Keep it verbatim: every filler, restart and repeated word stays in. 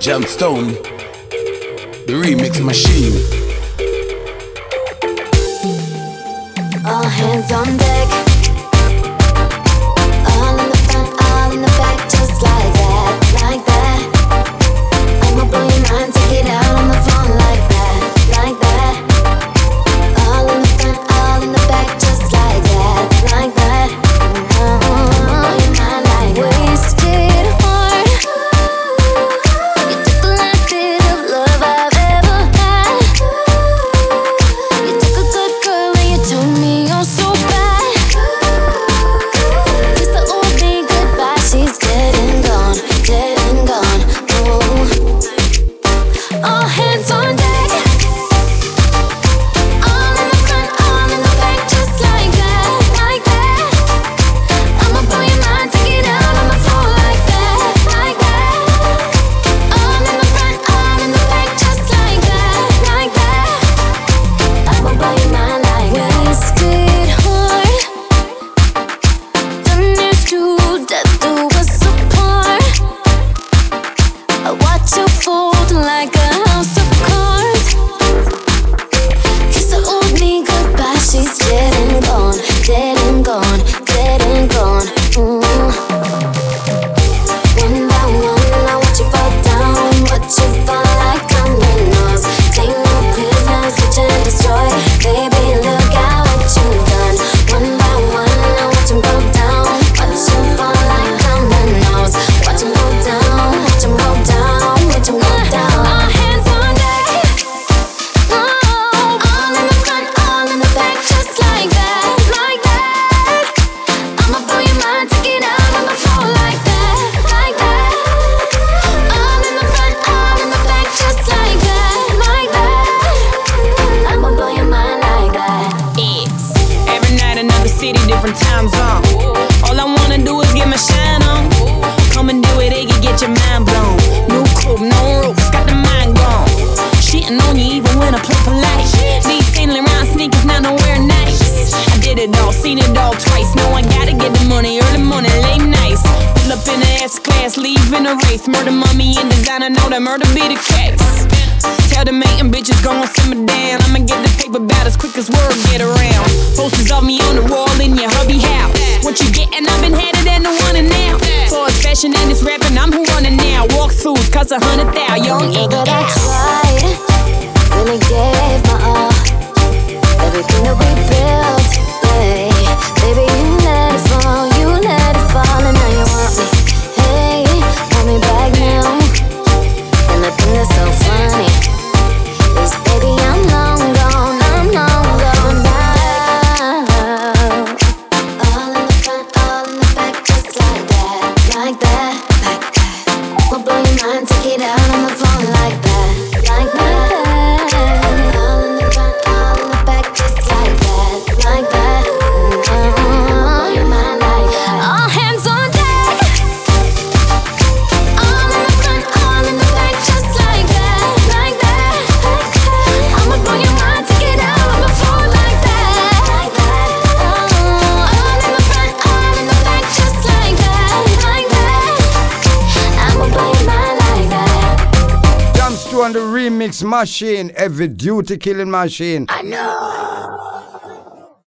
Jamstone, the remix machine. All hands on deck. All in the front, all in the back, just like that, like that. I'ma blow your mind, take it out on the phone like that, like that. All in the front, all in the back, just like that, like that. I'ma blow your mind like that. Wasted heart. You took the last bit of love I've ever had. You took a good girl and you turned me on so bad. Kiss the old me goodbye, she's dead and gone, dead and gone. Oh, all hands on deck. All in the front, all in the back, just like that, like that. I'ma blow your mind, take it out on the floor like that, like that. All in the front, all in the back, just like that, like that. I'ma blow your mind like that. Wasted heart. Done this to death do us apart. I watch you fold like a house of cards. Kiss the old me goodbye, she's dead and gone, dead and gone, dead and gone. Mm. One by one, I watch you fall down, watch you fall like dominoes. Take no prisoners, search and destroy. Baby, look at what you've done. One by one, I watch 'em go down, watch 'em fall like dominoes. Watch 'em go down, watch 'em go down, watch 'em go down. All hands on deck. Oh, all in the front, all in the back, just like that, like that. I'ma blow your mind, take it out on the floor like that, like that. All in the front, all in the back, just like that, like that. I'ma blow your mind like that. It's every night another city, different time zone. All I wanna do is get my shine on. Come and do it, they can get your mind blown. No coupe, no rules, got the mind gone. Shitting on you even when I play polite. These sailing around sneakers, not nowhere nice. I did it all, seen it all twice. No, I gotta get the money, early morning, late nights. Pull up in the S-class, leave in a race. Murder mommy and designer, know that murder be the case. Tell the mating bitches gon' simmer down. I'ma get the paper about as quick as word get around. Posters of me on the wall in your hubby house. What you gettin'? I've been headed and the one and now. For it's fashion and it's rapping, I'm who running now. Walkthroughs cost a hundred thou, young Iggy But I out. tried, really gave my all. Everything that we built, hey. Baby, you let it fall, you let it fall, and now you want me. Hey, want me back now. And the thing that's so funny is, baby, I'm long gone, I'm long gone now. All in the front, all in the back, just like that, like that, like that. I'ma blow your mind, take it out on the phone like that, like that. All in the front, all in the back, just like that, like that. I'ma blow your mind like that. All hands on deck. All in the front, all in the back, just like that, like that. I'ma blow your mind, take it out on the floor like that, like that. All in the front, all in the back, just like that, like that. I'ma blow your mind like that. Jamstone, the remix machine, heavy duty killing machine. I know.